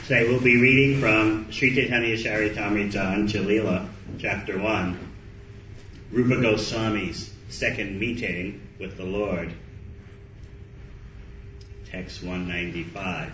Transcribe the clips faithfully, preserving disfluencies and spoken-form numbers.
Today we'll be reading from Sri Chaitanya Charitamrita Anjalila, chapter one, Rupa Goswami's second meeting with the Lord, text one ninety-five.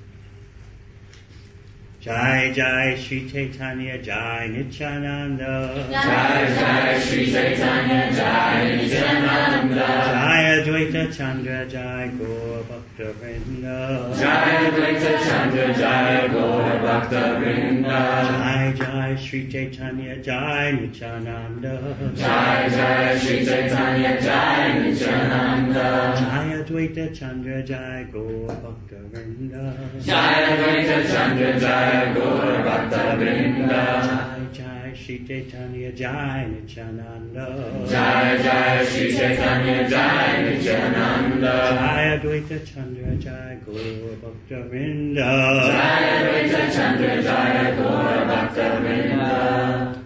Jai Jai Sri Chaitanya Jai Nityananda Jai Jai Sri Chaitanya Jai Nityananda Jai Advaita Chandra Jai Gaur Bhakta Vrinda Jai Advaita Chandra Jai Gaur Bhakta Vrinda Jai Jai Sri Chaitanya Jai Nityananda Jai Jai Sri Chaitanya Jai Nityananda Jai Advaita Chandra Jai Gaur Bhakta Vrinda Jai Advaita Chandra Jai Gaur Bhakta Vrinda Jai Jai Sri Chaitanya Jai Nityananda Jai Jai Sri Chaitanya Jai Nityananda Jai Advaita Chandra Jai Gaur Bhakta Vrinda Jai Advaita Chandra Jai Gaur Bhakta Vrinda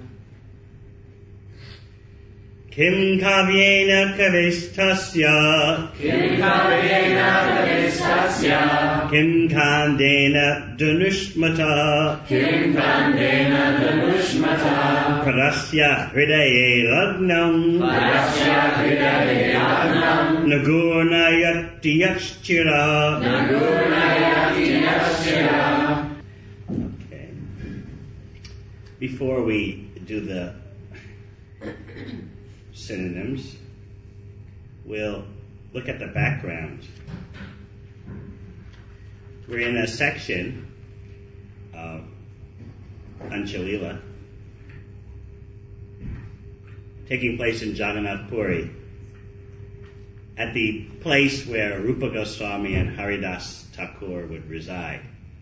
Kim kavyena kavistasya Kim kavyena kavistasya Kim kandena dhanushmata Kim kandena dhanushmata Parasya hridaye lagnam Parasya hridaye lagnam Nagurnayati yaschira. Nagurnayati yaschira. Okay. Before we do the synonyms, we'll look at the background. We're in a section of Anjalila taking place in Jagannath Puri, at the place where Rupa Goswami and Haridas Thakur would reside.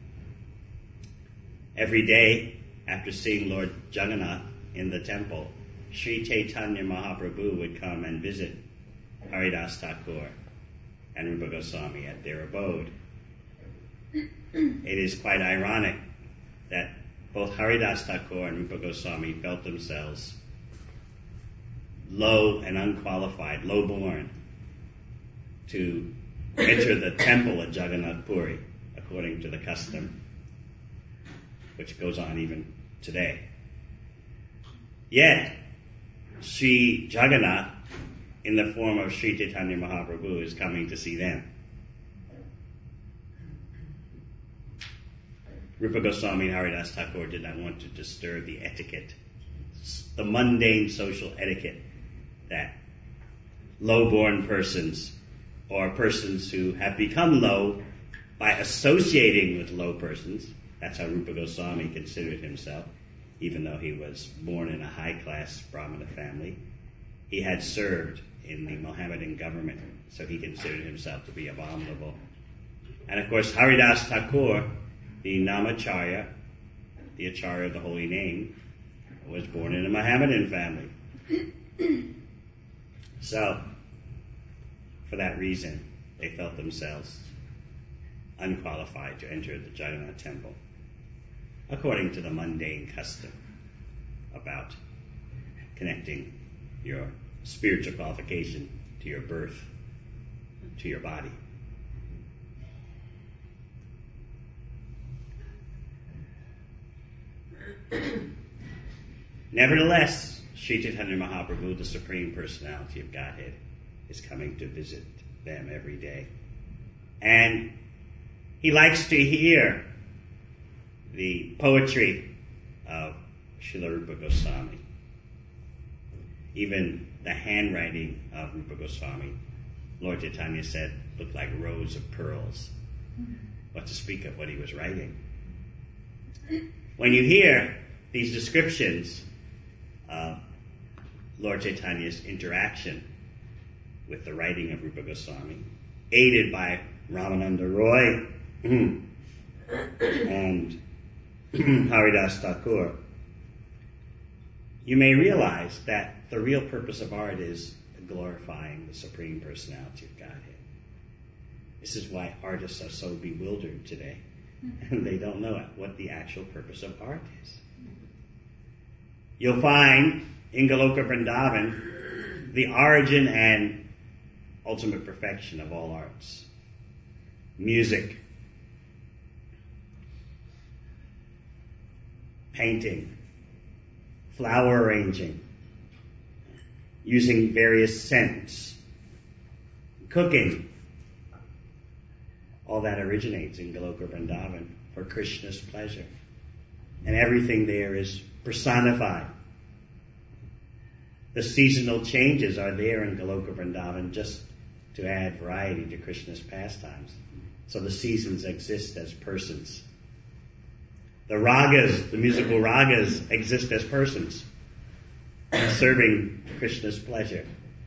Every day after seeing Lord Jagannath in the temple, Sri Chaitanya Mahaprabhu would come and visit Haridas Thakur and Rupa Goswami at their abode. It is quite ironic that both Haridas Thakur and Rupa Goswami felt themselves low and unqualified, low-born, to enter the temple at Jagannath Puri, according to the custom, which goes on even today. Yet, Sri Jagannath, in the form of Sri Chaitanya Mahaprabhu, is coming to see them. Rupa Goswami and Haridas Thakur did not want to disturb the etiquette, the mundane social etiquette that low-born persons or persons who have become low by associating with low persons, that's how Rupa Goswami considered himself, even though he was born in a high-class Brahmana family. He had served in the Mohammedan government, so he considered himself to be abominable. And of course, Haridas Thakur, the Namacharya, the Acharya of the Holy Name, was born in a Mohammedan family. So, for that reason, they felt themselves unqualified to enter the Jagannath temple, according to the mundane custom about connecting your spiritual qualification to your birth, to your body. Nevertheless, Sri Chaitanya Mahaprabhu, the Supreme Personality of Godhead, is coming to visit them every day. And he likes to hear the poetry of Srila Rupa Goswami. Even the handwriting of Rupa Goswami, Lord Chaitanya said, looked like rows of pearls. What to speak of what he was writing. When you hear these descriptions of Lord Chaitanya's interaction with the writing of Rupa Goswami, aided by Ramananda Roy and Haridas Thakur, you may realize that the real purpose of art is glorifying the Supreme Personality of Godhead. This is why artists are so bewildered today, and they don't know what the actual purpose of art is. You'll find in Goloka Vrindavan the origin and ultimate perfection of all arts. Music, painting, flower arranging, using various scents, cooking. All that originates in Goloka Vrindavan for Krishna's pleasure. And everything there is personified. The seasonal changes are there in Goloka Vrindavan just to add variety to Krishna's pastimes. So the seasons exist as persons. The ragas, the musical ragas, exist as persons, serving Krishna's pleasure.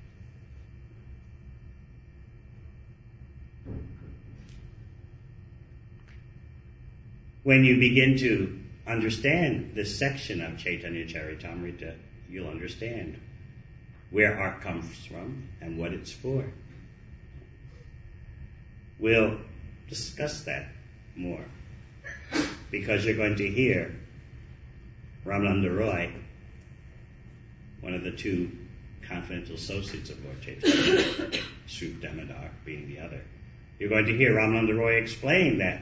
When you begin to understand this section of Chaitanya Charitamrita, you'll understand where art comes from and what it's for. We'll discuss that more, because you're going to hear Ramananda Roy, one of the two confidential associates of Lord Chaitanya, Srup Damodar being the other. You're going to hear Ramananda Roy explain that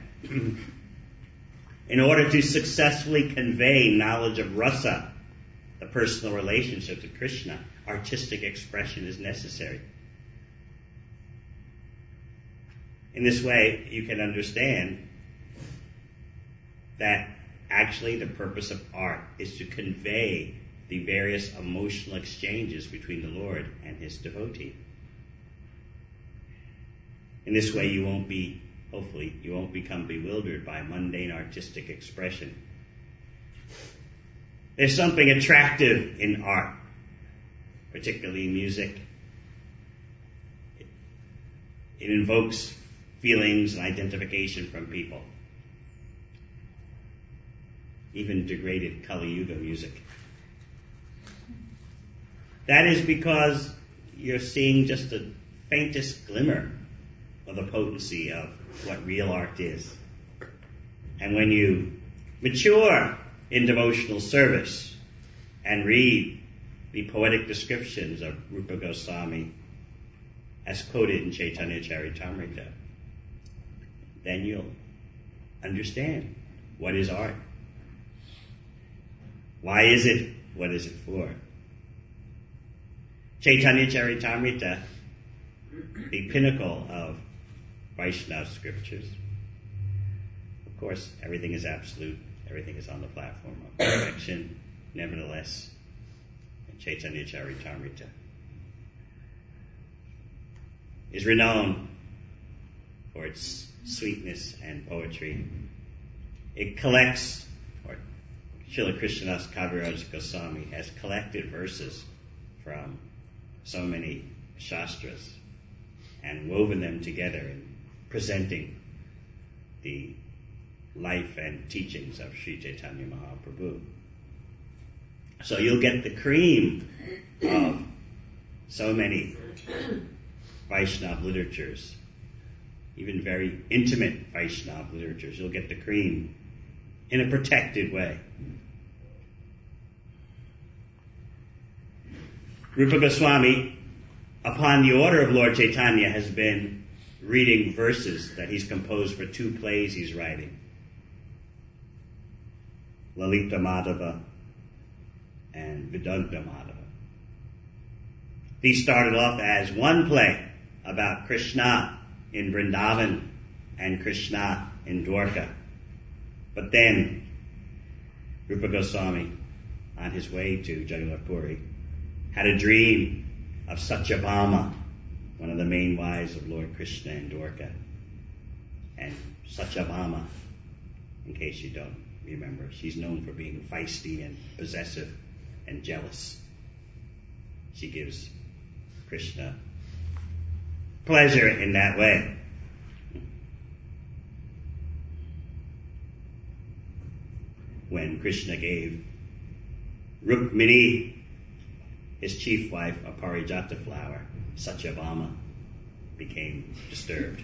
in order to successfully convey knowledge of rasa, the personal relationship to Krishna, artistic expression is necessary. In this way, you can understand that actually the purpose of art is to convey the various emotional exchanges between the Lord and his devotee. In this way, you won't be, hopefully, you won't become bewildered by mundane artistic expression. There's something attractive in art, particularly music. It, it invokes feelings and identification from people. Even degraded Kali Yuga music. That is because you're seeing just the faintest glimmer of the potency of what real art is. And when you mature in devotional service and read the poetic descriptions of Rupa Goswami as quoted in Chaitanya Charitamrita, then you'll understand what is art. Why is it? What is it for? Chaitanya Charitamrita, the pinnacle of Vaishnava scriptures. Of course, everything is absolute. Everything is on the platform of perfection. Nevertheless, Chaitanya Charitamrita is renowned for its sweetness and poetry. It collects, or Srila Krishnadas Kaviraj Goswami has collected verses from so many shastras and woven them together in presenting the life and teachings of Sri Chaitanya Mahaprabhu. So you'll get the cream of so many Vaishnava literatures, even very intimate Vaishnava literatures. You'll get the cream in a protected way. Rupa Goswami, upon the order of Lord Chaitanya, has been reading verses that he's composed for two plays he's writing. Lalita Madhava and Vidagdha Madhava. These started off as one play about Krishna in Vrindavan and Krishna in Dwarka. But then Rupa Goswami, on his way to Jagannath Puri, had a dream of Satyabhama, one of the main wives of Lord Krishna in Dwarka. And Satyabhama, in case you don't remember, she's known for being feisty and possessive and jealous. She gives Krishna pleasure in that way. When Krishna gave Rukmini, his chief wife, a parijata flower, Satyabhama became disturbed.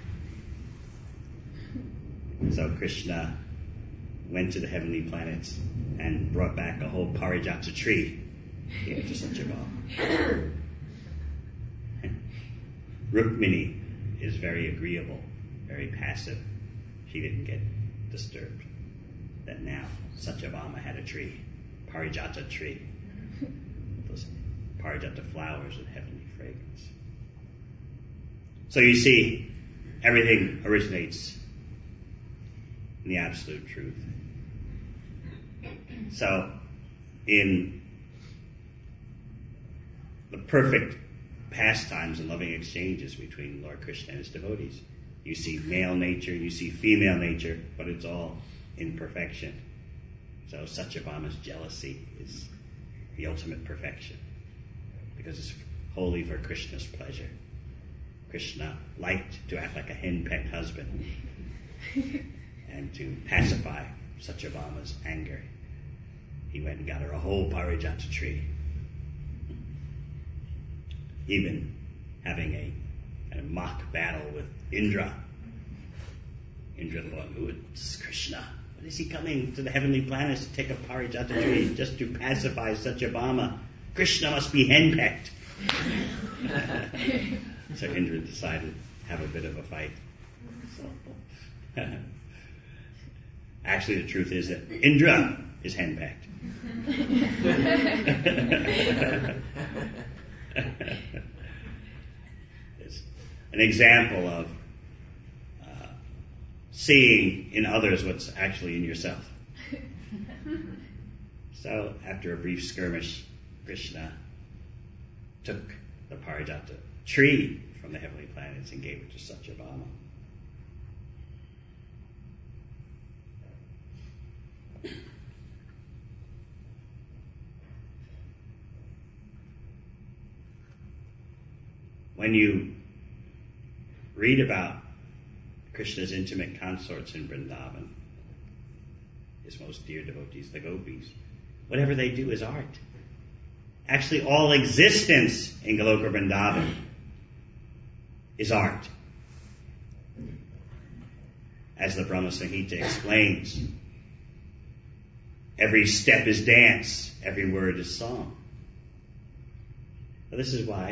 So Krishna went to the heavenly planets and brought back a whole parijata tree here to Satyabhama. Rukmini is very agreeable, very passive. She didn't get disturbed. that now Satyabhama had a tree, Parijata tree, those Parijata flowers with heavenly fragrance. So you see, everything originates in the absolute truth. So, in the perfect pastimes and loving exchanges between Lord Krishna and his devotees, you see male nature, you see female nature, but it's all in perfection. So Satyabhama's jealousy is the ultimate perfection, because it's wholly for Krishna's pleasure. Krishna liked to act like a hen-pecked husband and to pacify Satyabhama's anger. He went and got her a whole Parijata tree. Even having a kind of mock battle with Indra. Indra thought, who is Krishna? What is he coming to the heavenly planets to take a Parijata tree just to pacify Satyabhama? Krishna must be henpecked. So Indra decided to have a bit of a fight. So, actually, the truth is that Indra is henpecked. It's an example of uh, seeing in others what's actually in yourself. So, after a brief skirmish, Krishna took the Parijata tree from the heavenly planets and gave it to Satyabhama. When you read about Krishna's intimate consorts in Vrindavan, his most dear devotees, the gopis, whatever they do is art. Actually, all existence in Goloka Vrindavan is art. As the Brahma Samhita explains, every step is dance, every word is song. Well, this is why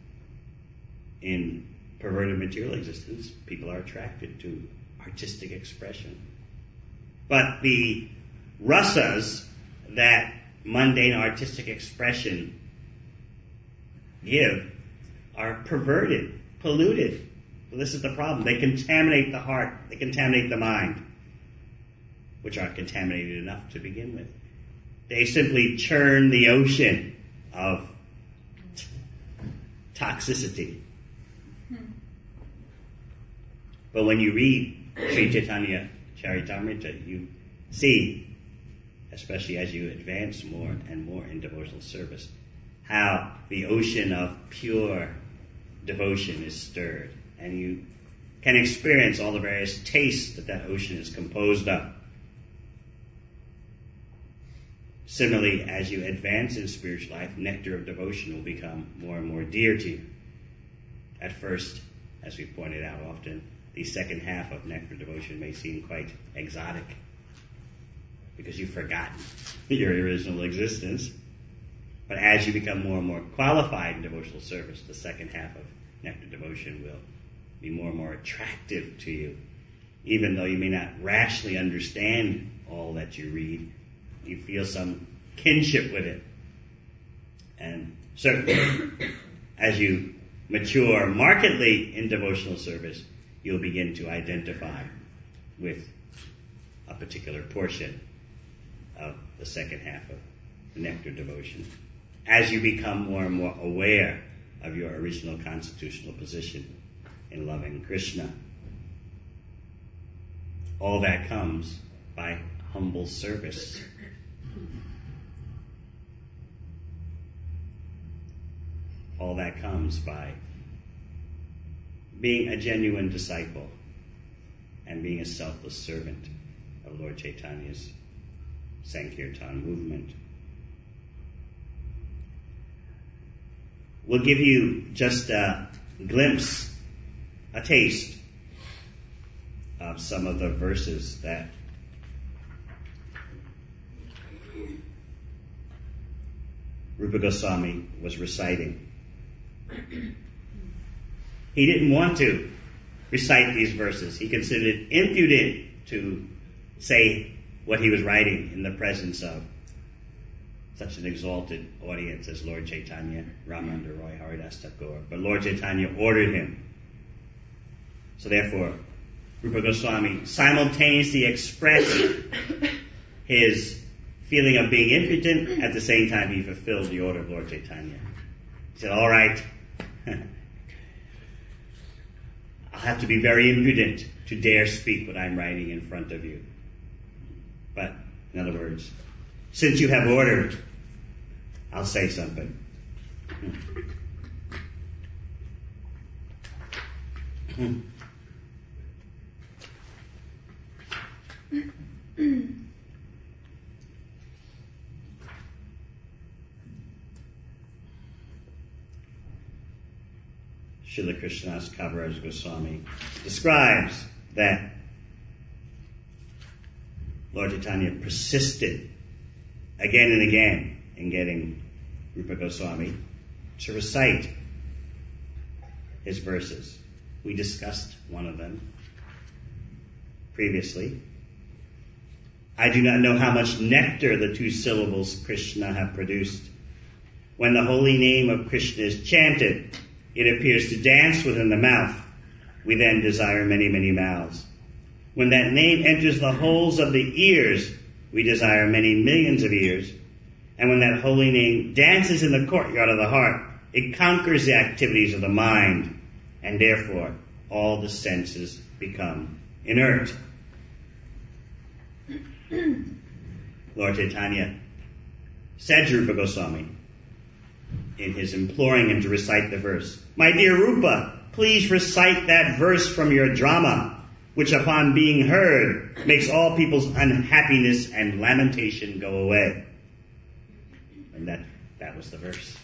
in perverted material existence, people are attracted to artistic expression. But the rasas that mundane artistic expression give are perverted, polluted. Well, this is the problem. They contaminate the heart. They contaminate the mind, which aren't contaminated enough to begin with. They simply churn the ocean of t- toxicity. But when you read Sri Chaitanya Charitamrita, you see, especially as you advance more and more in devotional service, how the ocean of pure devotion is stirred, and you can experience all the various tastes that that ocean is composed of. Similarly, as you advance in spiritual life, nectar of devotion will become more and more dear to you. At first, as we pointed out often, the second half of nectar devotion may seem quite exotic because you've forgotten your original existence. But as you become more and more qualified in devotional service, the second half of nectar devotion will be more and more attractive to you. Even though you may not rationally understand all that you read, you feel some kinship with it. And certainly, as you mature markedly in devotional service, you'll begin to identify with a particular portion of the second half of nectar devotion. As you become more and more aware of your original constitutional position in loving Krishna, all that comes by humble service. All that comes by being a genuine disciple and being a selfless servant of Lord Chaitanya's Sankirtan movement. We'll give you just a glimpse, a taste of some of the verses that Rupa Goswami was reciting. He didn't want to recite these verses. He considered it impudent to say what he was writing in the presence of such an exalted audience as Lord Chaitanya, Ramananda Roy, Haridas Thakur. But Lord Chaitanya ordered him. So therefore, Rupa Goswami simultaneously expressed his feeling of being impotent. At the same time, he fulfilled the order of Lord Chaitanya. He said, all right, I'll have to be very impudent to dare speak what I'm writing in front of you. But, in other words, since you have ordered, I'll say something. Srila Krishnadas Kaviraj Goswami describes that Lord Chaitanya persisted again and again in getting Rupa Goswami to recite his verses. We discussed one of them previously. I do not know how much nectar the two syllables Krishna have produced. When the holy name of Krishna is chanted, it appears to dance within the mouth. We then desire many, many mouths. When that name enters the holes of the ears, we desire many millions of ears. And when that holy name dances in the courtyard of the heart, it conquers the activities of the mind, and therefore all the senses become inert. Lord Chaitanya said to Rupa Goswami, in his imploring him to recite the verse, "My dear Rupa, please recite that verse from your drama, which upon being heard makes all people's unhappiness and lamentation go away." And that, that was the verse.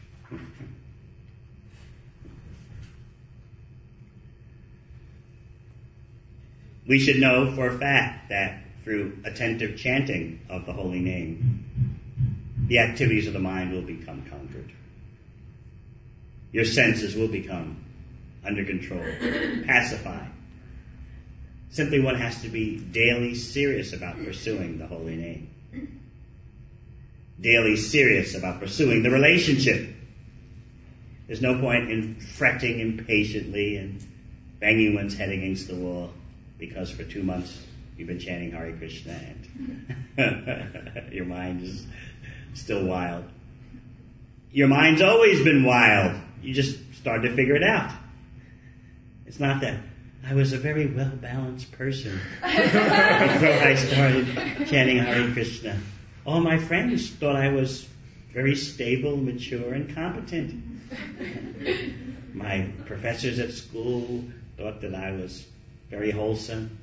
We should know for a fact that through attentive chanting of the holy name, the activities of the mind will become conquered. Your senses will become under control, pacified. Simply one has to be daily serious about pursuing the holy name. Daily serious about pursuing the relationship. There's no point in fretting impatiently and banging one's head against the wall because for two months you've been chanting Hare Krishna and your mind is still wild. Your mind's always been wild. You just started to figure it out. It's not that I was a very well-balanced person before I started chanting Hare Krishna. All my friends thought I was very stable, mature, and competent. My professors at school thought that I was very wholesome.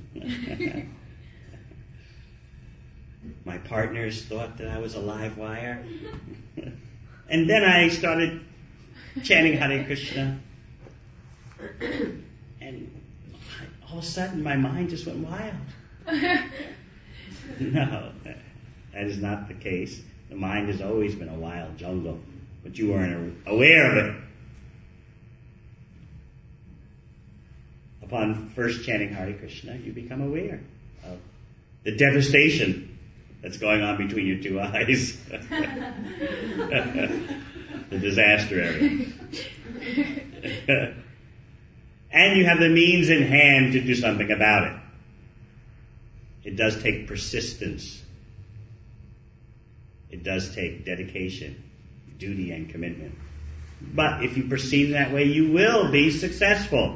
My partners thought that I was a live wire. And then I started chanting Hare Krishna. And all of a sudden my mind just went wild. No, that is not the case. The mind has always been a wild jungle, but you weren't aware of it. Upon first chanting Hare Krishna, you become aware of the devastation that's going on between your two eyes. The disaster area. And you have the means in hand to do something about it. It does take persistence. It does take dedication, duty, and commitment. But if you proceed in that way, you will be successful.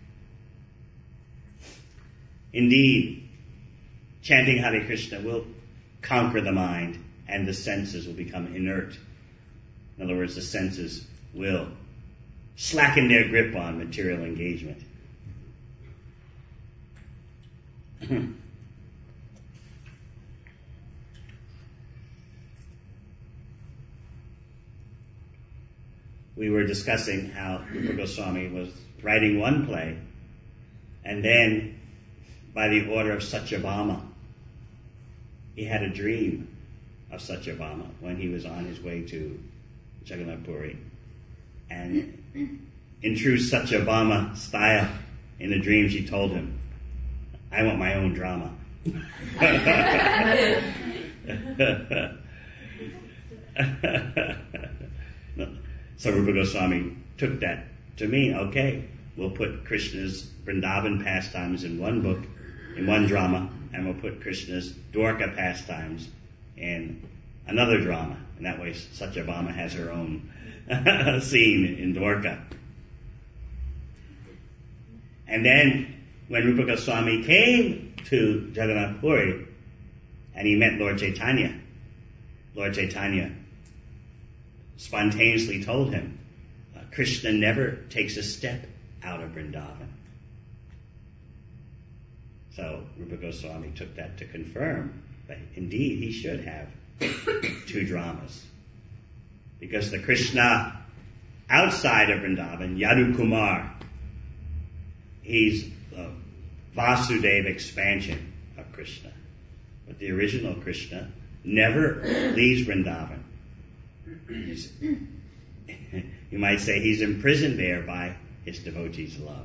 Indeed, chanting Hare Krishna will conquer the mind and the senses will become inert. In other words, the senses will slacken their grip on material engagement. We were discussing how Rupa Goswami was writing one play, and then, by the order of Satyabhama, he had a dream of Satyabhama when he was on his way to Jagannath Puri. And in true Satyabhama style, in the dream she told him, "I want my own drama. So Rupa Goswami took that to mean, okay, we'll put Krishna's Vrindavan pastimes in one book, in one drama, and we'll put Krishna's Dwarka pastimes in another drama. And that way Satyabhama has her own scene in Dwarka. And then when Rupa Goswami came to Jagannath Puri and he met Lord Chaitanya, Lord Chaitanya spontaneously told him, uh, Krishna never takes a step out of Vrindavan. So Rupa Goswami took that to confirm that indeed he should have two dramas. Because the Krishna outside of Vrindavan, Yadu Kumar, he's the Vasudeva expansion of Krishna. But the original Krishna never leaves Vrindavan. He's, you might say he's imprisoned there by his devotees' love.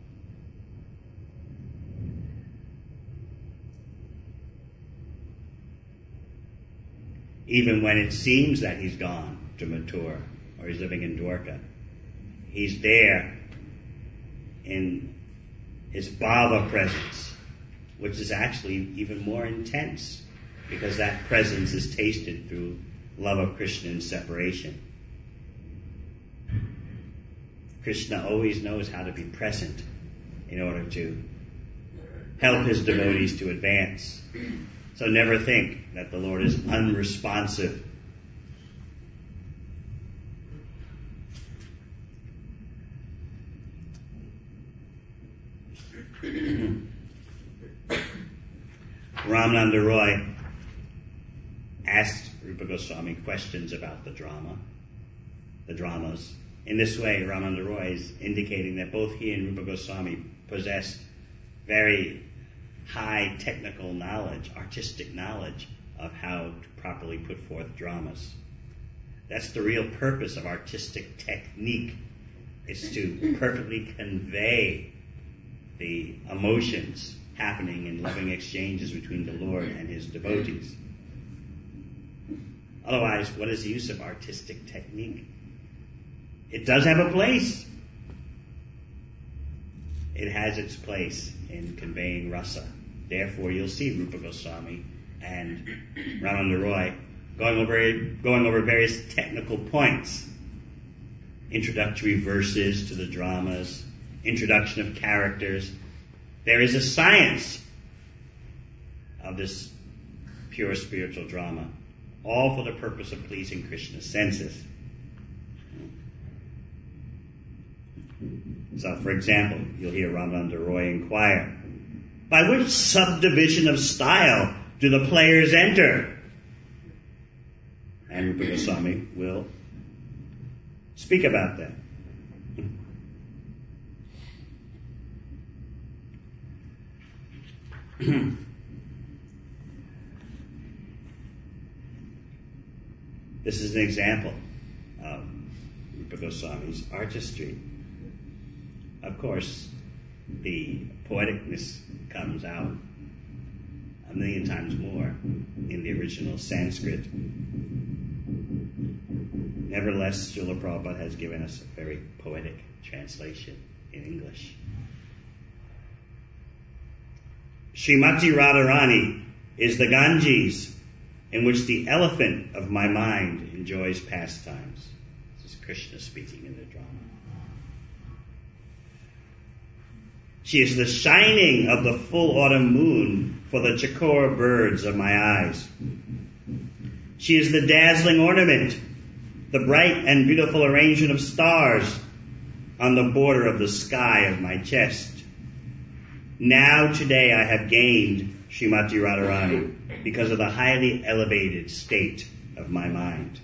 Even when it seems that he's gone to Mathura or he's living in Dwarka, he's there in his Bhava presence, which is actually even more intense because that presence is tasted through love of Krishna and separation. Krishna always knows how to be present in order to help his devotees to advance. So never think that the Lord is unresponsive. Ramananda Roy asked Rupa Goswami questions about the drama, the dramas. In this way, Ramananda Roy is indicating that both he and Rupa Goswami possessed very high technical knowledge, artistic knowledge of how to properly put forth dramas. That's the real purpose of artistic technique, is to perfectly convey the emotions happening in loving exchanges between the Lord and his devotees. Otherwise, what is the use of artistic technique? It does have a place. It has its place in conveying rasa. Therefore, you'll see Rupa Goswami and Ramananda Roy going over going over various technical points. Introductory verses to the dramas, introduction of characters. There is a science of this pure spiritual drama, all for the purpose of pleasing Krishna's senses. So, for example, you'll hear Ramananda Roy inquire, by which subdivision of style do the players enter? And Rupa Goswami will speak about that. This is an example of Rupa Goswami's artistry. Of course, the poeticness comes out a million times more in the original Sanskrit. Nevertheless, Srila Prabhupada has given us a very poetic translation in English. Srimati Radharani is the Ganges in which the elephant of my mind enjoys pastimes. This is Krishna speaking in the drama. She is the shining of the full autumn moon for the chakora birds of my eyes. She is the dazzling ornament, the bright and beautiful arrangement of stars on the border of the sky of my chest. Now today I have gained Srimati Radharani because of the highly elevated state of my mind.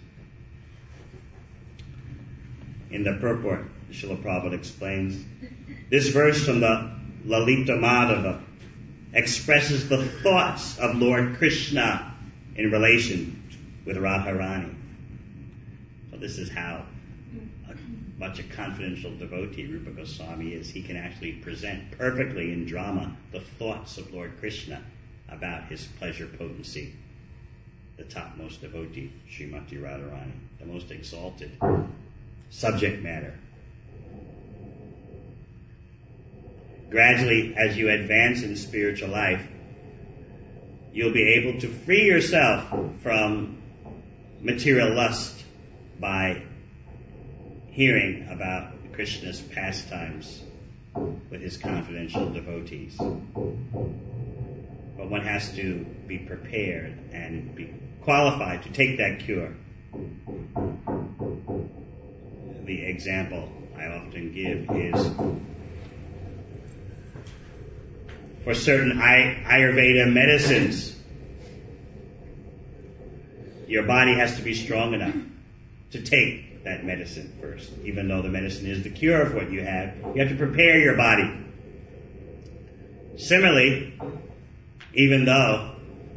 In the purport, Srila Prabhupada explains, this verse from the Lalita Madhava expresses the thoughts of Lord Krishna in relation with Radharani. So this is how a, much a confidential devotee Rupa Goswami is. He can actually present perfectly in drama the thoughts of Lord Krishna about his pleasure potency, the topmost devotee, Srimati Radharani, the most exalted subject matter. Gradually, as you advance in spiritual life, you'll be able to free yourself from material lust by hearing about Krishna's pastimes with his confidential devotees. But one has to be prepared and be qualified to take that cure. The example I often give is for certain Ayurveda medicines, your body has to be strong enough to take that medicine first. Even though the medicine is the cure for what you have, you have to prepare your body. Similarly, even though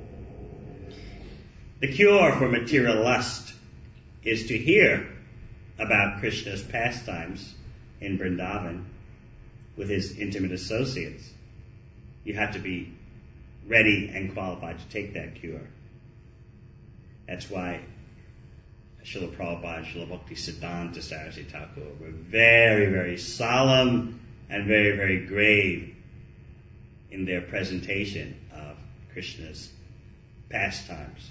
the cure for material lust is to hear about Krishna's pastimes in Vrindavan with his intimate associates, you have to be ready and qualified to take that cure. That's why Srila Prabhupada and Srila Bhakti Siddhanta Saraswati Thakur were very, very solemn and very, very grave in their presentation of Krishna's pastimes.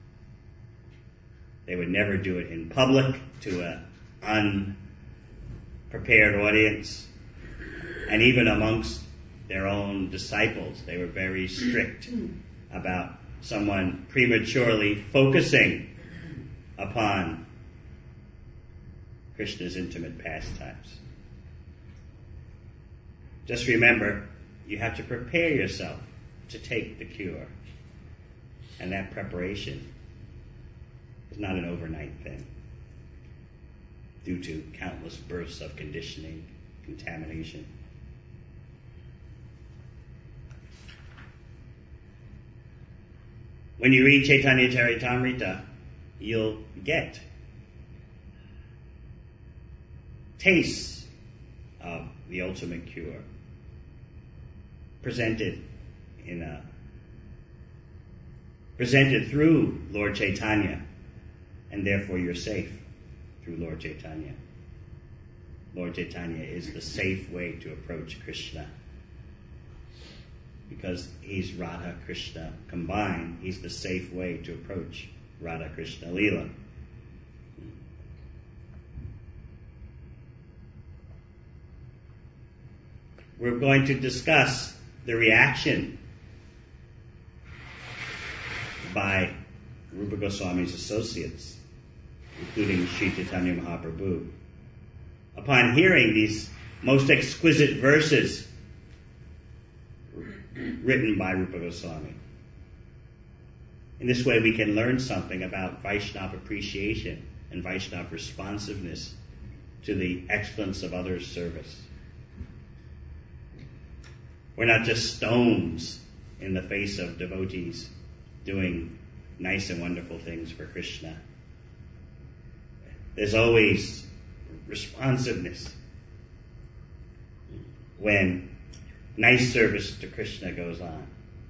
They would never do it in public to an unprepared audience, and even amongst their own disciples, they were very strict about someone prematurely focusing upon Krishna's intimate pastimes. Just remember, you have to prepare yourself to take the cure. And that preparation is not an overnight thing, due to countless births of conditioning, contamination. When you read Chaitanya Charitamrita, you'll get tastes of the ultimate cure presented in a presented through Lord Chaitanya, and therefore you're safe through Lord Chaitanya. Lord Chaitanya is the safe way to approach Krishna, because he's Radha Krishna combined. He's the safe way to approach Radha Krishna Leela. We're going to discuss the reaction by Rupa Goswami's associates, including Sri Chaitanya Mahaprabhu, upon hearing these most exquisite verses written by Rupa Goswami. In this way we can learn something about Vaishnava appreciation and Vaishnava responsiveness to the excellence of others' service. We're not just stones in the face of devotees doing nice and wonderful things for Krishna. There's always responsiveness when nice service to Krishna goes on.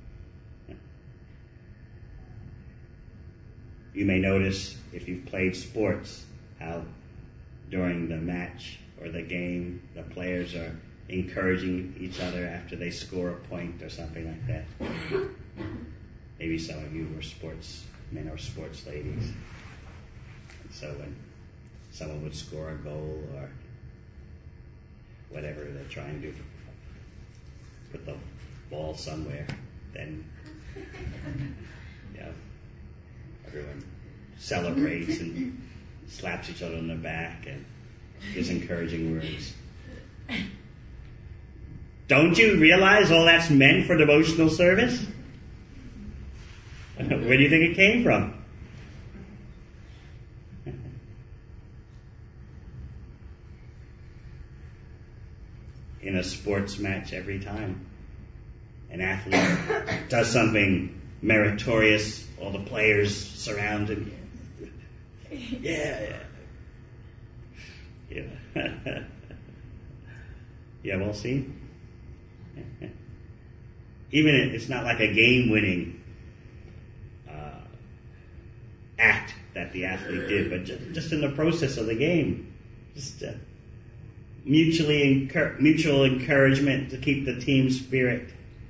You may notice, if you've played sports, how during the match or the game, the players are encouraging each other after they score a point or something like that. Maybe some of you were sportsmen or sports ladies. And so when someone would score a goal or whatever they're trying to do, put the ball somewhere, then you know, everyone celebrates and slaps each other on the back and gives encouraging words. Don't you realize all that's meant for devotional service? Where do you think it came from? In a sports match, every time an athlete does something meritorious, all the players surround him. Yeah, yeah. Yeah. You have all seen? even if it's not like a game-winning uh, act that the athlete did, but just, just in the process of the game, just uh, mutually encur- mutual encouragement to keep the team spirit.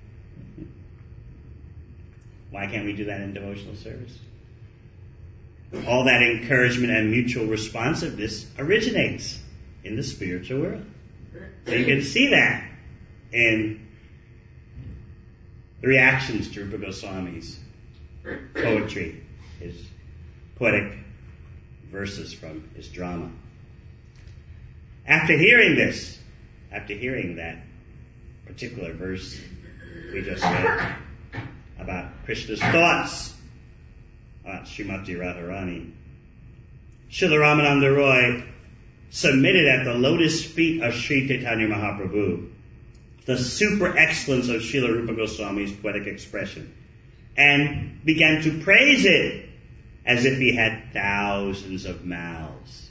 Why can't we do that in devotional service? All that encouragement and mutual responsiveness originates in the spiritual world. So you can see that in the reactions to Rupa Goswami's poetry, his poetic verses from his drama. After hearing this, after hearing that particular verse we just read about Krishna's thoughts on Srimati Radharani, Srila Ramananda Roy submitted at the lotus feet of Sri Chaitanya Mahaprabhu the super excellence of Srila Rupa Goswami's poetic expression and began to praise it as if he had thousands of mouths.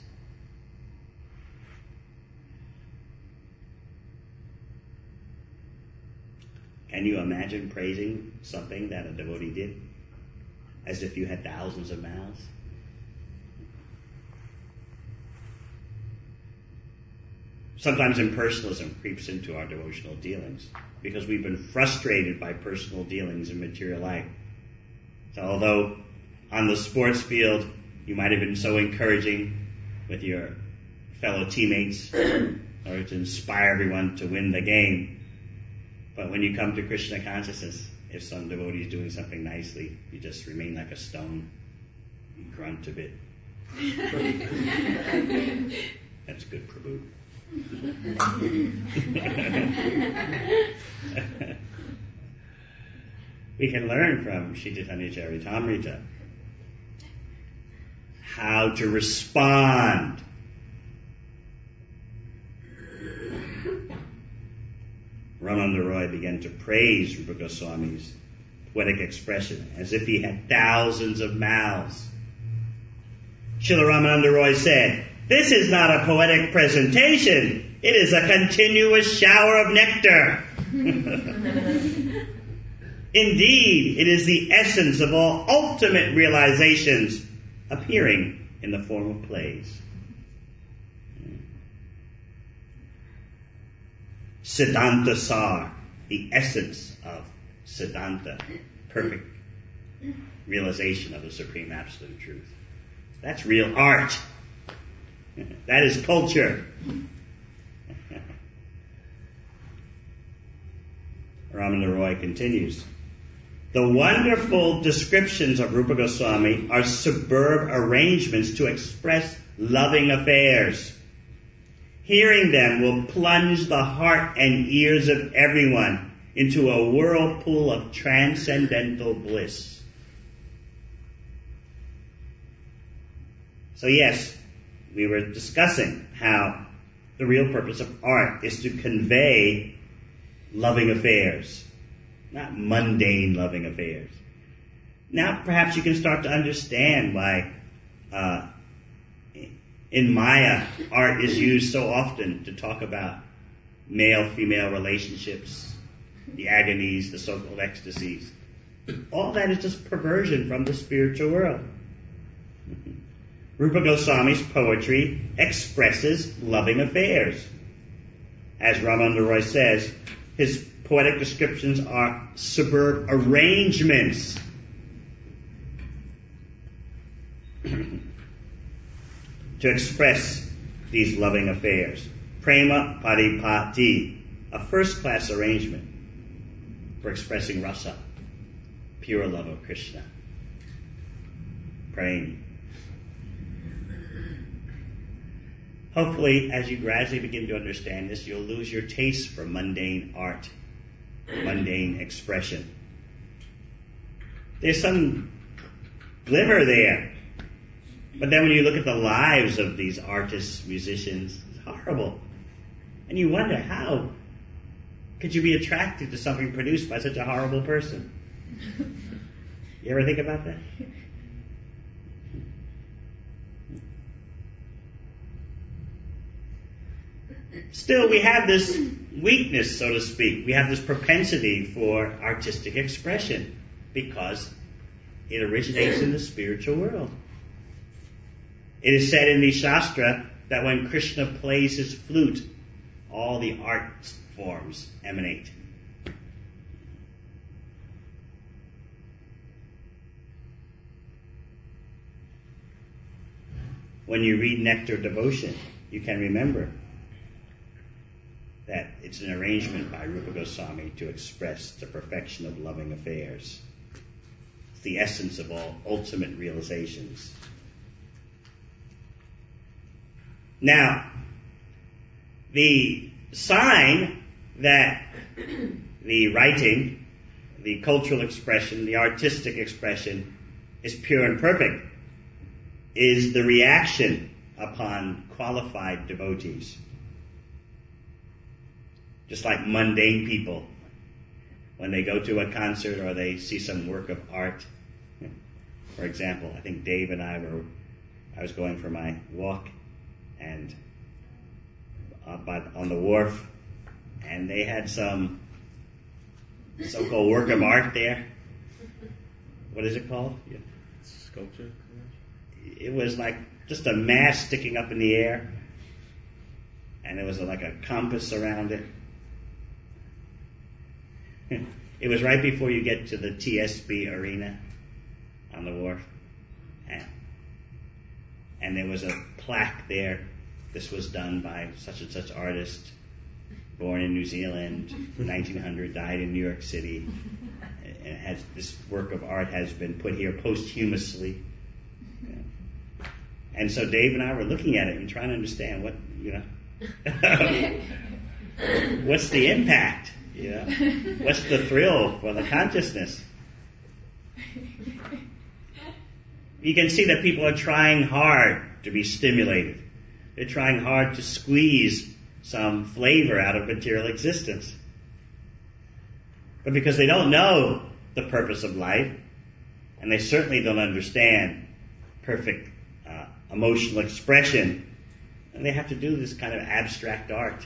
Can you imagine praising something that a devotee did as if you had thousands of mouths? Sometimes impersonalism creeps into our devotional dealings because we've been frustrated by personal dealings in material life. So although on the sports field you might have been so encouraging with your fellow teammates in order to inspire everyone to win the game, but when you come to Krishna consciousness, if some devotee is doing something nicely, you just remain like a stone. You grunt a bit. That's good, Prabhu. We can learn from Sri Chaitanya Charitamrita how to respond. Ramananda Roy began to praise Rupa Goswami's poetic expression as if he had thousands of mouths. Srila Ramananda Roy said, "This is not a poetic presentation. It is a continuous shower of nectar." Indeed, it is the essence of all ultimate realizations appearing in the form of plays. Siddhanta Sar, the essence of Siddhanta, perfect realization of the Supreme Absolute Truth. That's real art. That is culture. Ramananda Roy continues. The wonderful descriptions of Rupa Goswami are superb arrangements to express loving affairs. Hearing them will plunge the heart and ears of everyone into a whirlpool of transcendental bliss. So yes, we were discussing how the real purpose of art is to convey loving affairs, not mundane loving affairs. Now perhaps you can start to understand why uh, in Maya art is used so often to talk about male-female relationships, the agonies, the so-called ecstasies. All that is just perversion from the spiritual world. Rupa Goswami's poetry expresses loving affairs. As Ramananda Roy says, his poetic descriptions are superb arrangements to express these loving affairs. Prema Paripati, a first-class arrangement for expressing rasa, pure love of Krishna. Praying. Hopefully, as you gradually begin to understand this, you'll lose your taste for mundane art, mundane expression. There's some glimmer there. But then when you look at the lives of these artists, musicians, it's horrible. And you wonder, how could you be attracted to something produced by such a horrible person? You ever think about that? Still, we have this weakness, so to speak. We have this propensity for artistic expression because it originates in the spiritual world. It is said in the Shastra that when Krishna plays his flute, all the art forms emanate. When you read Nectar Devotion, you can remember that it's an arrangement by Rupa Goswami to express the perfection of loving affairs. It's the essence of all ultimate realizations. Now, the sign that the writing, the cultural expression, the artistic expression is pure and perfect is the reaction upon qualified devotees. Just like mundane people, when they go to a concert or they see some work of art. For example, I think Dave and I were, I was going for my walk and uh, by, on the wharf, and they had some so-called work of art there. What is it called? Yeah. Sculpture? It was like just a mass sticking up in the air, and there was a, like a compass around it. It was right before you get to the T S B arena on the wharf. And, and there was a plaque there. This was done by such and such artist, born in New Zealand, nineteen hundred, died in New York City. And it has, this work of art has been put here posthumously. And so Dave and I were looking at it and trying to understand what, you know, what's the impact? You know, what's the thrill for the consciousness? You can see that people are trying hard to be stimulated. They're trying hard to squeeze some flavor out of material existence. But because they don't know the purpose of life, and they certainly don't understand perfect uh, emotional expression, and they have to do this kind of abstract art.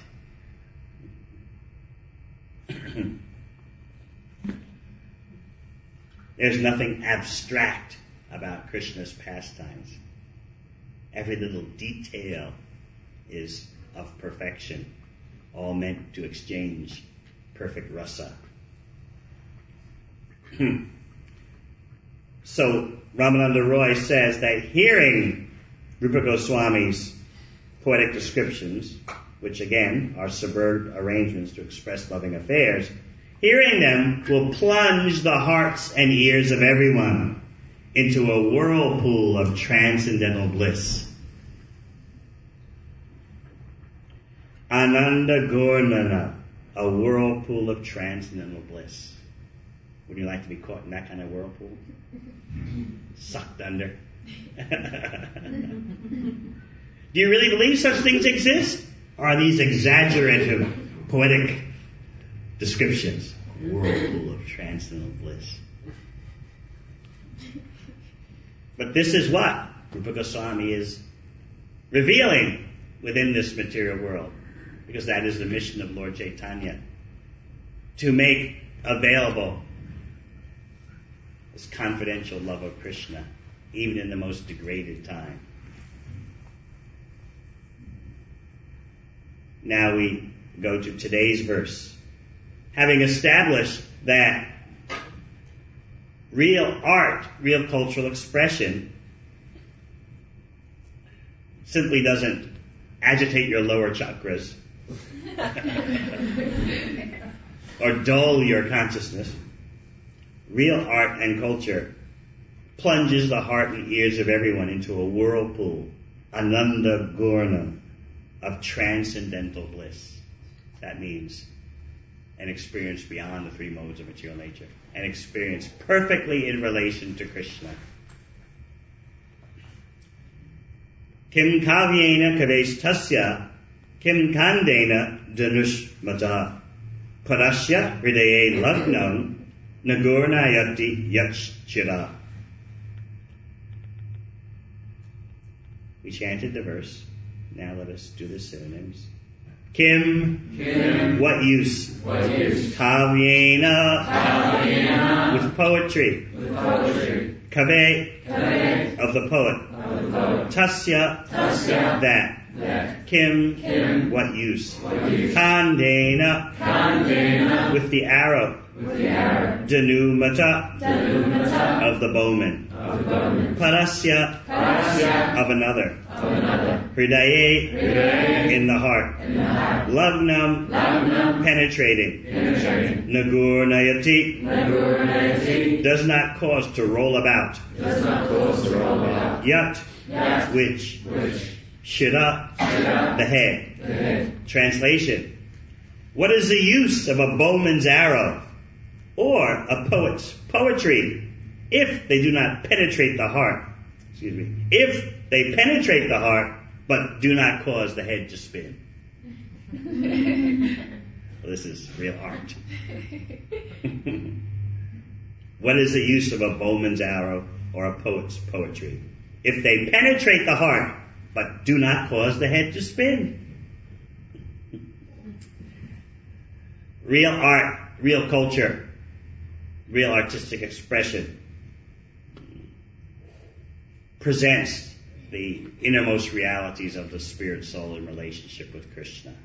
There's nothing abstract about Krishna's pastimes. Every little detail is of perfection, all meant to exchange perfect rasa. So Ramananda Roy says that hearing Rupa Goswami's poetic descriptions, which again are superb arrangements to express loving affairs, hearing them will plunge the hearts and ears of everyone into a whirlpool of transcendental bliss. Ananda Gurnana, a whirlpool of transcendental bliss. Would you like to be caught in that kind of whirlpool? Sucked under? Do you really believe such things exist? Or are these exaggerative, poetic descriptions? Whirlpool of transcendental bliss. But this is what Rupa Goswami is revealing within this material world, because that is the mission of Lord Chaitanya, to make available this confidential love of Krishna, even in the most degraded time. Now we go to today's verse. Having established that real art, real cultural expression simply doesn't agitate your lower chakras or dull your consciousness. Real art and culture plunges the heart and ears of everyone into a whirlpool, Ananda Gurna, of transcendental bliss. That means an experience beyond the three modes of material nature, an experience perfectly in relation to Krishna. Kim kavyena kavestasya, kim kandena dhanushmata, parasya hridaye lagnam, nagurnayati yachchira. We chanted the verse. Now let us do the synonyms. Kim, Kim, what use? what use? Kavyena, Kavyena, with poetry. with poetry. Kave, Kave, of the poet. of the poet. Tasya, Tasya, that. that. Kim, Kim, what use? what use? Kandena, Kandena, with the arrow. with the arrow. Danumata, Danumata, of the bowman. of the bowman. Parasya, Parasya, of another. of another. Hridaye, Hridaye, in the heart. in the heart. Lagnam, Lagnam, penetrating. penetrating. Nagur Nayati, Nagurnayati, does not cause to roll about. does not cause to roll about. Yat, Yat, which. which. Shira, Shira, the head. the head. Translation. What is the use of a bowman's arrow or a poet's poetry if they do not penetrate the heart? Excuse me. If they penetrate the heart but do not cause the head to spin. Well, this is real art. What is the use of a bowman's arrow or a poet's poetry if they penetrate the heart but do not cause the head to spin? Real art, real culture, real artistic expression presents the innermost realities of the spirit, soul, in relationship with Krishna.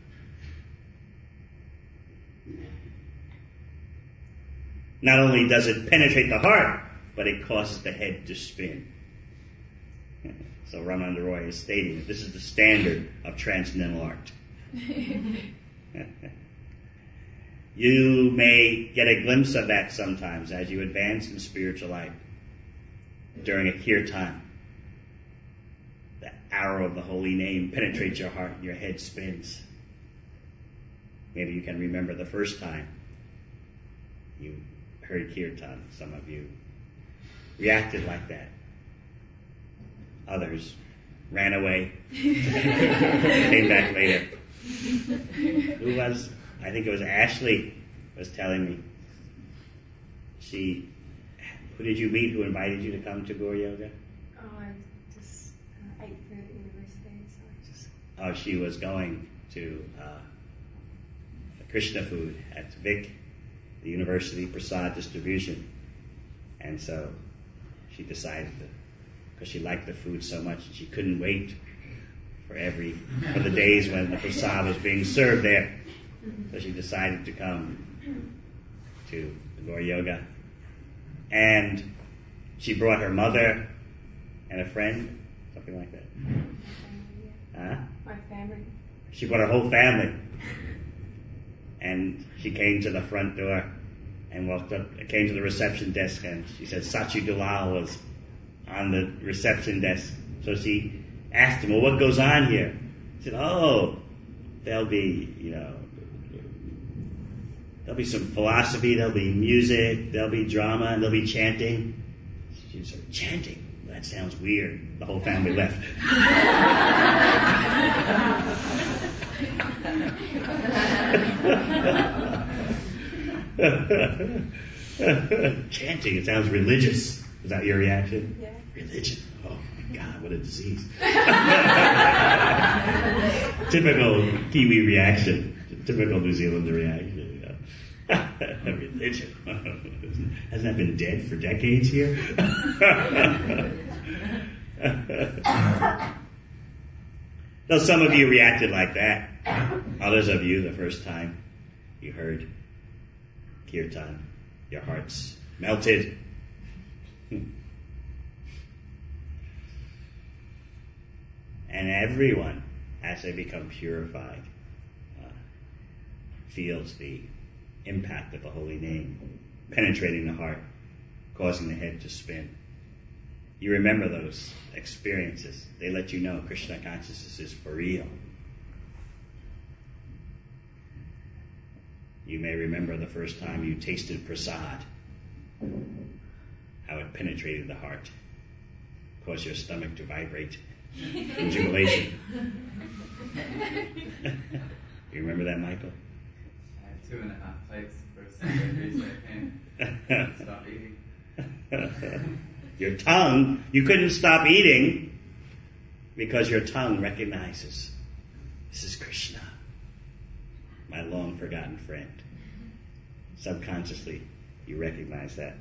Not only does it penetrate the heart, but it causes the head to spin. So Ramananda Roy is stating that this is the standard of transcendental art. You may get a glimpse of that sometimes as you advance in spiritual life during a kirtan. The arrow of the holy name penetrates your heart and your head spins. Maybe you can remember the first time you heard kirtan. Some of you reacted like that. Others ran away, came back later. Who was? I think it was Ashley was telling me. She, who did you meet who invited you to come to Gaur Yoga? Oh, I just uh, ate food at university, so I just... Oh, she was going to uh, Krishna food at Vic, the university Prasad distribution. And so she decided to, because she liked the food so much, and she couldn't wait for every, for the days when the prasad was being served there. So she decided to come to Gaur Yoga. And she brought her mother and a friend, something like that. My family, yeah. Huh? My family. She brought her whole family. And she came to the front door and walked up, came to the reception desk, and she said Sachi Dulal was on the reception desk. So she asked him, well, what goes on here? He said, oh, there'll be, you know, there'll be some philosophy, there'll be music, there'll be drama, and there'll be chanting. She said, chanting? That sounds weird. The whole family left. Chanting, it sounds religious. Is that your reaction? Yeah. Religion. Oh my God, what a disease. Typical Kiwi reaction. Typical New Zealander reaction. You know. Religion. Hasn't that been dead for decades here? Though some of you reacted like that. Others of you, the first time you heard kirtan, your hearts melted. And everyone, as they become purified, uh, feels the impact of the holy name penetrating the heart, causing the head to spin. You remember those experiences. They let you know Krishna consciousness is for real. You may remember the first time you tasted prasad, how it penetrated the heart, caused your stomach to vibrate in jubilation. You remember that, Michael? I had two and a half plates the first time I came. Stop eating. Your tongue, you couldn't stop eating because your tongue recognizes this is Krishna. my long forgotten friend. Subconsciously, you recognize that.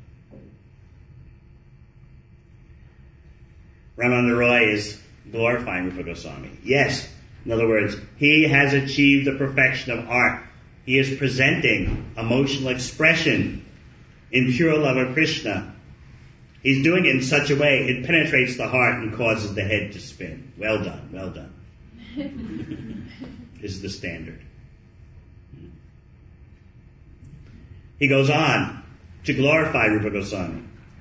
Ramananda Roy is glorifying Rupa Goswami. Yes, in other words, he has achieved the perfection of art. He is presenting emotional expression in pure love of Krishna. He's doing it in such a way it penetrates the heart and causes the head to spin. Well done, well done. Is the standard. He goes on to glorify Rupa Goswami.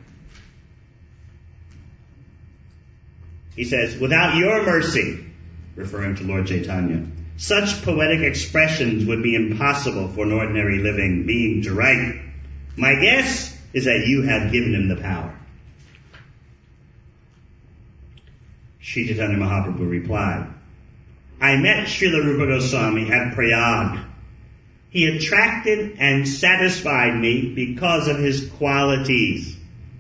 He says, without your mercy, referring to Lord Chaitanya, such poetic expressions would be impossible for an ordinary living being to write. My guess is that you have given him the power. Sri Chaitanya Mahaprabhu replied, I met Srila Rupa Goswami at Prayag. He attracted and satisfied me because of his qualities.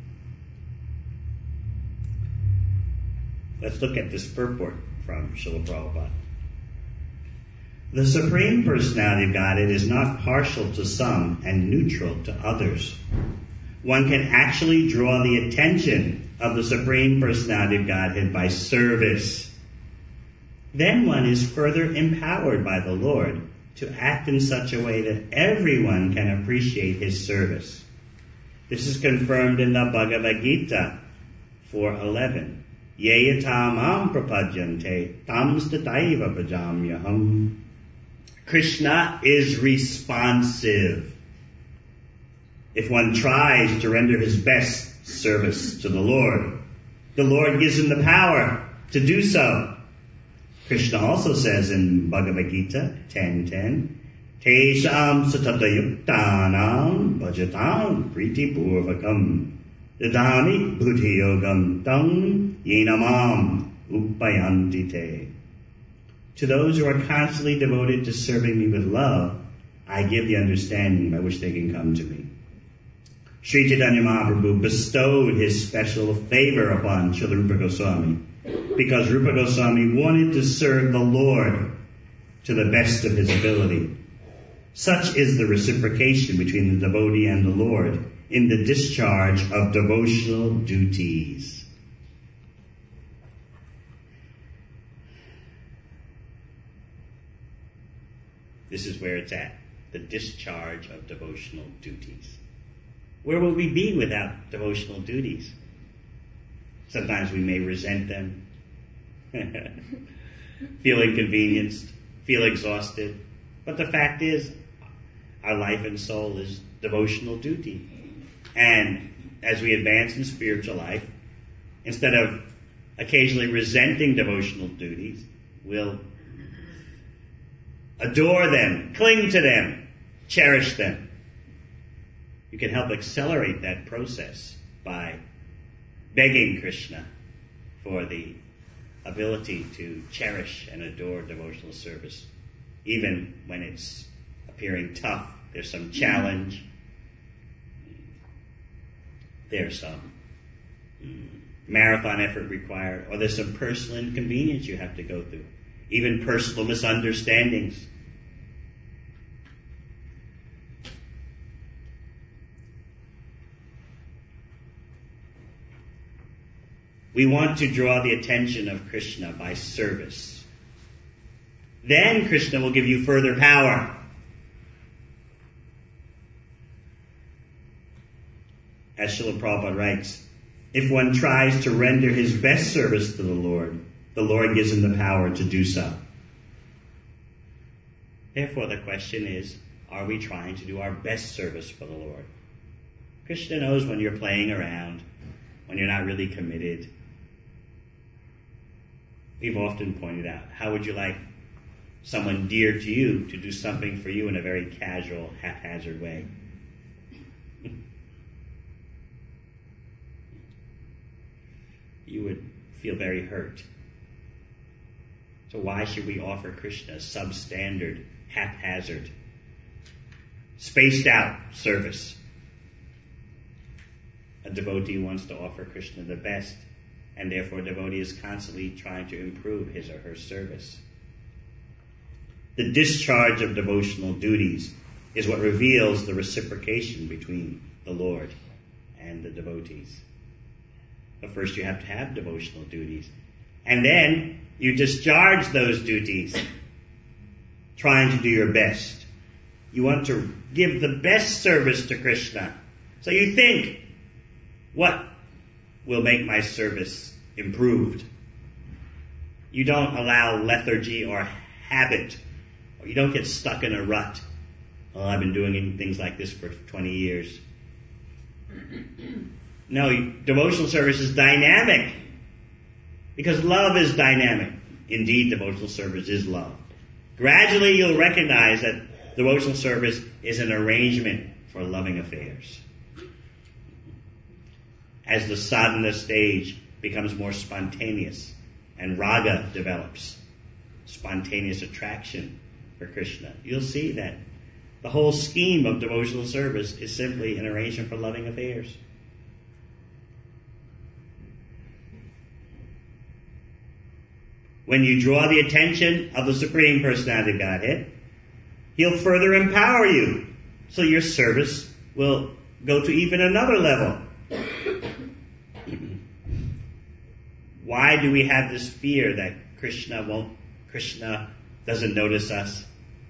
Let's look at this purport from Srila Prabhupada. The Supreme Personality of Godhead is not partial to some and neutral to others. One can actually draw the attention of the Supreme Personality of Godhead by service. Then one is further empowered by the Lord to act in such a way that everyone can appreciate his service. This is confirmed in the Bhagavad Gita four eleven. Ye yatamam prapadyante tamstataiva bhajamyaham. Krishna is responsive. If one tries to render his best service to the Lord, the Lord gives him the power to do so. Krishna also says in Bhagavad Gita ten ten, Tesham satatayuktanam bhajatam priti purvakam dadami buddhi yogam tam yenamam upayanti te. To those who are constantly devoted to serving me with love, I give the understanding by which they can come to me. Sri Chaitanya Mahaprabhu bestowed his special favor upon Srila Rupa Goswami because Rupa Goswami wanted to serve the Lord to the best of his ability. Such is the reciprocation between the devotee and the Lord in the discharge of devotional duties. This is where it's at, the discharge of devotional duties. Where will we be without devotional duties? Sometimes we may resent them, feel inconvenienced, feel exhausted. But the fact is, our life and soul is devotional duty. And as we advance in spiritual life, instead of occasionally resenting devotional duties, we'll adore them, cling to them, cherish them. You can help accelerate that process by begging Krishna for the ability to cherish and adore devotional service. Even when it's appearing tough, there's some challenge, there's some marathon effort required, or there's some personal inconvenience you have to go through, even personal misunderstandings. We want to draw the attention of Krishna by service. Then Krishna will give you further power. As Srila Prabhupada writes, if one tries to render his best service to the Lord, the Lord gives him the power to do so. Therefore, the question is, are we trying to do our best service for the Lord? Krishna knows when you're playing around, when you're not really committed. We've often pointed out, how would you like someone dear to you to do something for you in a very casual, haphazard way? You would feel very hurt. So why should we offer Krishna substandard, haphazard, spaced out service? A devotee wants to offer Krishna the best, and therefore a devotee is constantly trying to improve his or her service. The discharge of devotional duties is what reveals the reciprocation between the Lord and the devotees. But first you have to have devotional duties. And then you discharge those duties, trying to do your best. You want to give the best service to Krishna. So you think, what will make my service improved? You don't allow lethargy or habit, or you don't get stuck in a rut. Oh, I've been doing things like this for twenty years. No, devotional service is dynamic, because love is dynamic. Indeed, devotional service is love. Gradually you'll recognize that devotional service is an arrangement for loving affairs. As the sadhana stage becomes more spontaneous and raga develops, spontaneous attraction for Krishna, you'll see that the whole scheme of devotional service is simply an arrangement for loving affairs. When you draw the attention of the Supreme Personality of Godhead, He'll further empower you, so your service will go to even another level. Why do we have this fear that Krishna won't, Krishna doesn't notice us?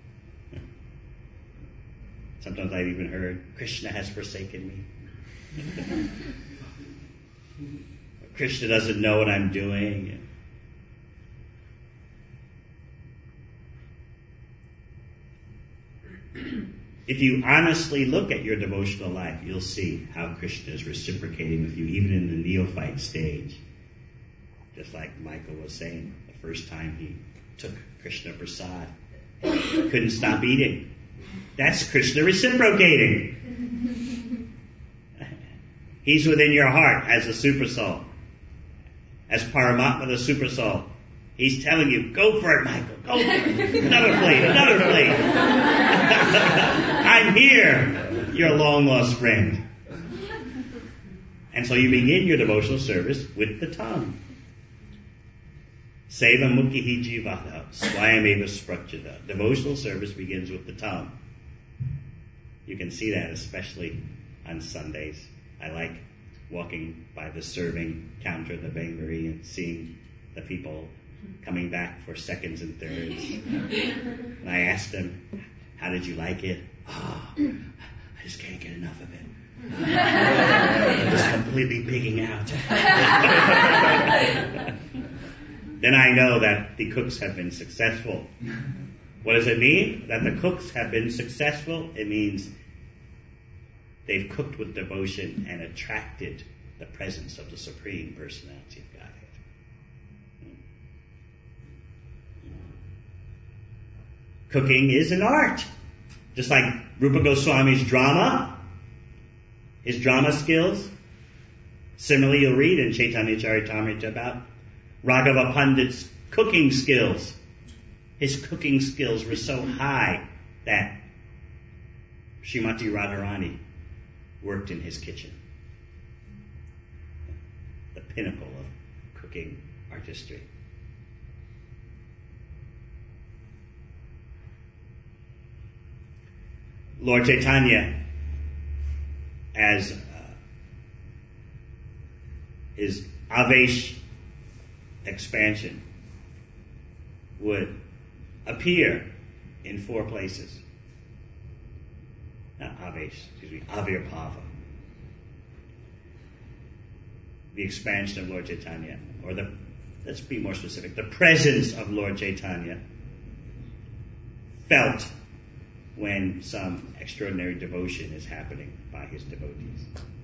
Sometimes I've even heard, Krishna has forsaken me. Krishna doesn't know what I'm doing. If you honestly look at your devotional life, you'll see how Krishna is reciprocating with you, even in the neophyte stage. Just like Michael was saying, the first time he took Krishna Prasad, he couldn't stop eating. That's Krishna reciprocating. He's within your heart as a super soul. As Paramatma, the super soul. He's telling you, go for it, Michael, go for it. Another plate, another plate. I'm here, your long-lost friend. And so you begin your devotional service with the tongue. Seva mukhihi jivata, swayameva sprachata. Devotional service begins with the tongue. You can see that especially on Sundays. I like walking by the serving counter at the bakery and seeing the people coming back for seconds and thirds. And I asked them, how did you like it? Oh, I just can't get enough of it. I'm just completely pigging out. Then I know that the cooks have been successful. What does it mean? That the cooks have been successful? It means they've cooked with devotion and attracted the presence of the Supreme Personality of Godhead. Cooking is an art. Just like Rupa Goswami's drama, his drama skills. Similarly, you'll read in Chaitanya Charitamrita about Raghava Pandit's cooking skills. His cooking skills were so high that Srimati Radharani worked in his kitchen. The pinnacle of cooking artistry. Lord Chaitanya, as uh, his Avesh expansion, would appear in four places. Not Avesh, excuse me, Avirbhava. The expansion of Lord Chaitanya, or the, let's be more specific, the presence of Lord Chaitanya felt when some extraordinary devotion is happening by his devotees.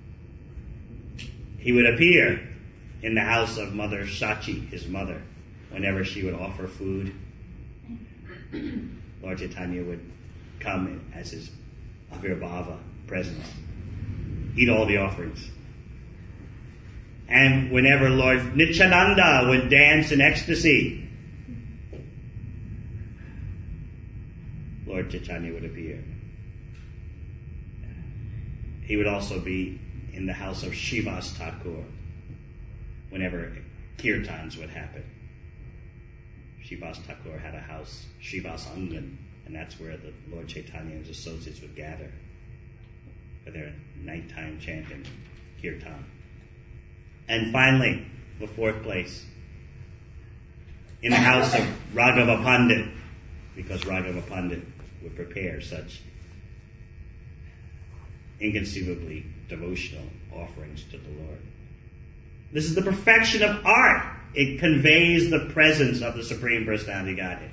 He would appear in the house of Mother Shachi, his mother, whenever she would offer food. Lord Chaitanya would come as his Avirbhava presence, eat all the offerings. And whenever Lord Nityananda would dance in ecstasy, Lord Chaitanya would appear. He would also be in the house of Shivas Thakur whenever kirtans would happen. Srivas Thakur had a house, Srivas Angan, and that's where the Lord Chaitanya and his associates would gather for their nighttime chanting, kirtan. And finally, the fourth place, in the house of Raghava Pandit, because Raghava Pandit would prepare such inconceivably devotional offerings to the Lord. This is the perfection of art. It conveys the presence of the Supreme Personality Godhead.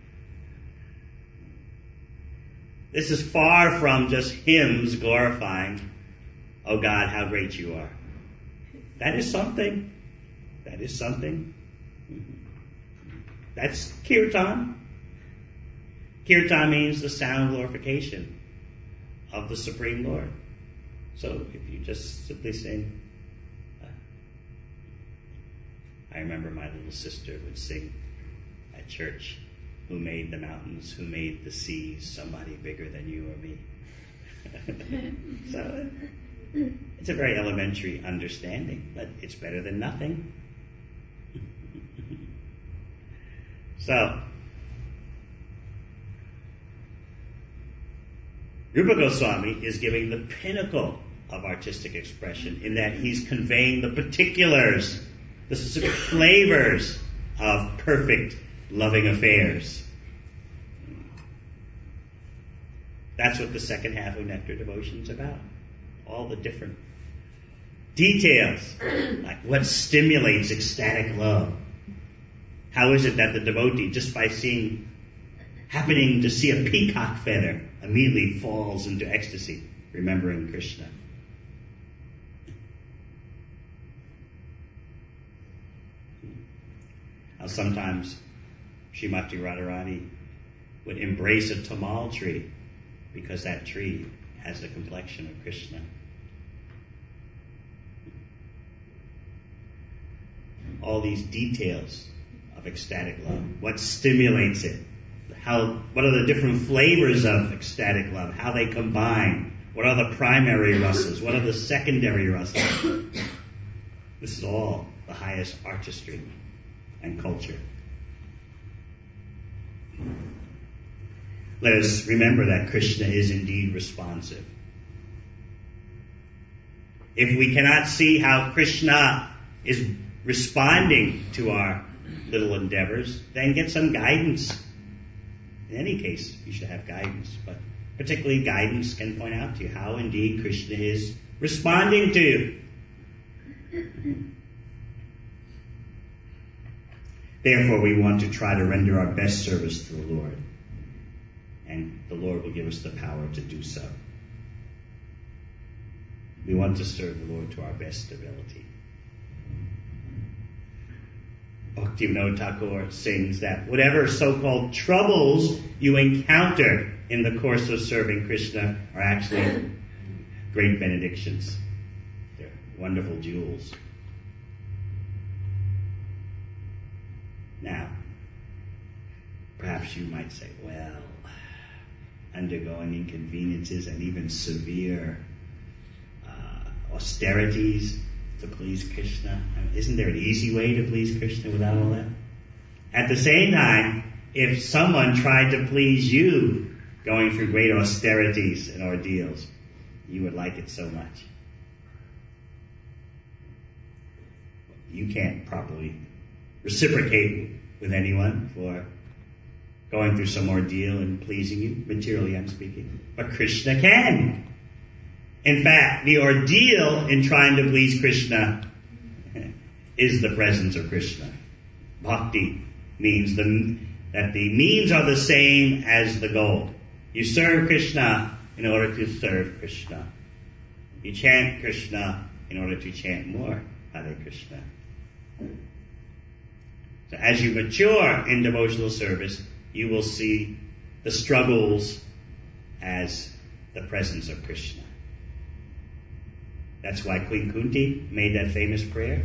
This is far from just hymns glorifying, oh God, how great you are. That is something. That is something. That's kirtan. Kirtan means the sound glorification of the Supreme Lord. So if you just simply sing, uh, I remember my little sister would sing at church, who made the mountains, who made the seas, somebody bigger than you or me. So it's a very elementary understanding, but it's better than nothing. So, Rupa Goswami is giving the pinnacle of artistic expression in that he's conveying the particulars, the specific flavors of perfect loving affairs. That's what the second half of Nectar Devotion is about. All the different details, like what stimulates ecstatic love. How is it that the devotee, just by seeing, happening to see a peacock feather, immediately falls into ecstasy, remembering Krishna? Now sometimes Srimati Radharani would embrace a tamal tree because that tree has the complexion of Krishna. All these details of ecstatic love. What stimulates it? How? What are the different flavors of ecstatic love? How they combine? What are the primary rasas? What are the secondary rasas? This is all the highest artistry and culture. Let us remember that Krishna is indeed responsive. If we cannot see how Krishna is responding to our little endeavors, then get some guidance. In any case, you should have guidance, but particularly guidance can point out to you how indeed Krishna is responding to you. Therefore, we want to try to render our best service to the Lord, and the Lord will give us the power to do so. We want to serve the Lord to our best ability. Bhaktivinoda Thakur sings that whatever so-called troubles you encounter in the course of serving Krishna are actually great benedictions. They're wonderful jewels. Now, perhaps you might say, well, undergoing inconveniences and even severe uh, austerities to please Krishna. I mean, isn't there an easy way to please Krishna without all that? At the same time, if someone tried to please you going through great austerities and ordeals, you would like it so much. You can't properly reciprocate with anyone for going through some ordeal and pleasing you, materially I'm speaking. But Krishna can. In fact, the ordeal in trying to please Krishna is the presence of Krishna. Bhakti means the, that the means are the same as the goal. You serve Krishna in order to serve Krishna. You chant Krishna in order to chant more Hare Krishna. So as you mature in devotional service, you will see the struggles as the presence of Krishna. That's why Queen Kunti made that famous prayer.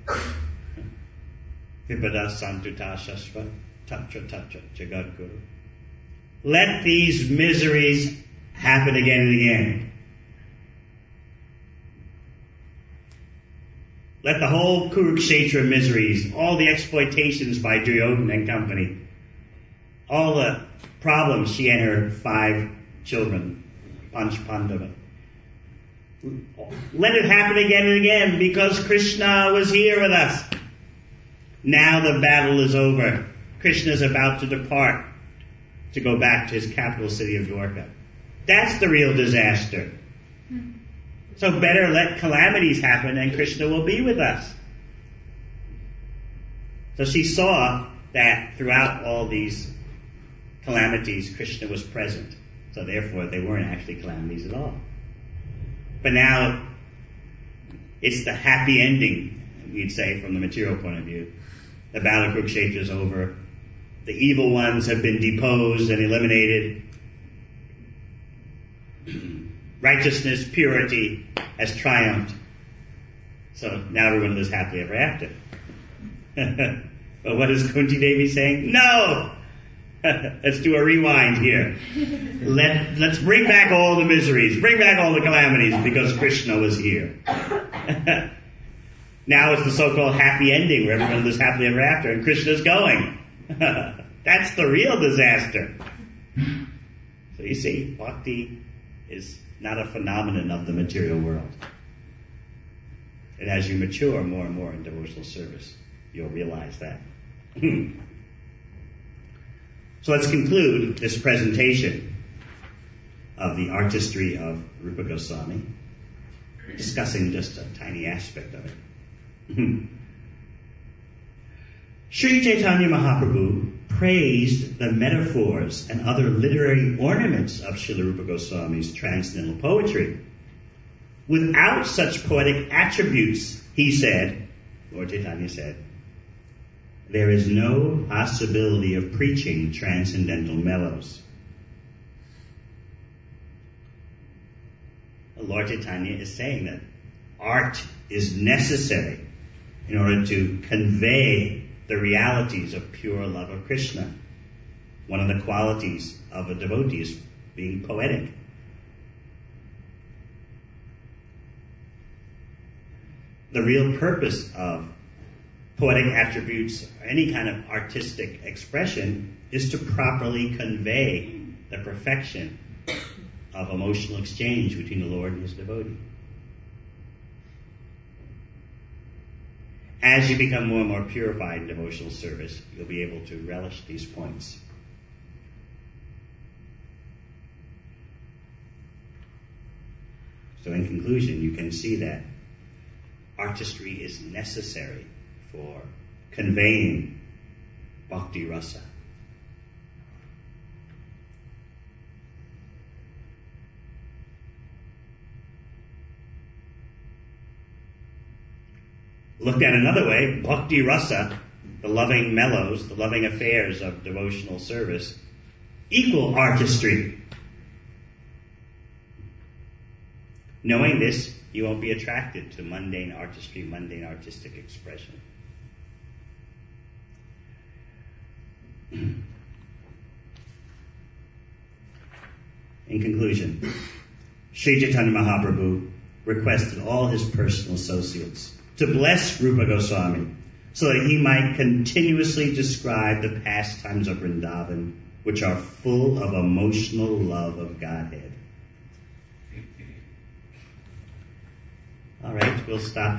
Vipada Santuta Shashva Tatra Tatra Jagadguru. Let these miseries happen again and again. let the whole Kurukshetra miseries, all the exploitations by Duryodhana and company, all the problems she and her five children, Panch Pandava, let it happen again and again because Krishna was here with us. Now the battle is over. Krishna is about to depart to go back to his capital city of Dwarka. That's the real disaster. So better let calamities happen and Krishna will be with us. So she saw that throughout all these calamities, Krishna was present. So therefore, they weren't actually calamities at all. But now, it's the happy ending, you'd say, from the material point of view. The battle of Kurukshetra is over. The evil ones have been deposed and eliminated. Righteousness, purity has triumphed. So now everyone lives happily ever after. But what is Kunti Devi saying? No! Let's do a rewind here. Let, let's bring back all the miseries, bring back all the calamities because Krishna was here. Now it's the so-called happy ending where everyone lives happily ever after and Krishna's going. That's the real disaster. So you see, bhakti is not a phenomenon of the material world. And as you mature more and more in devotional service, you'll realize that. So let's conclude this presentation of the artistry of Rupa Goswami, discussing just a tiny aspect of it. Sri Chaitanya Mahaprabhu praised the metaphors and other literary ornaments of Srila Rupa Goswami's transcendental poetry. Without such poetic attributes, he said, Lord Chaitanya said, there is no possibility of preaching transcendental mellows. Lord Chaitanya is saying that art is necessary in order to convey the realities of pure love of Krishna. One of the qualities of a devotee is being poetic. The real purpose of poetic attributes or any kind of artistic expression is to properly convey the perfection of emotional exchange between the Lord and his devotee. As you become more and more purified in devotional service, you'll be able to relish these points. So in conclusion, you can see that artistry is necessary for conveying bhakti rasa. Looked at another way, bhakti rasa, the loving mellows, the loving affairs of devotional service, equal artistry. Knowing this, you won't be attracted to mundane artistry, mundane artistic expression. In conclusion, Sri Chaitanya Mahaprabhu requested all his personal associates to bless Rupa Goswami so that he might continuously describe the pastimes of Vrindavan, which are full of emotional love of Godhead. All right, we'll stop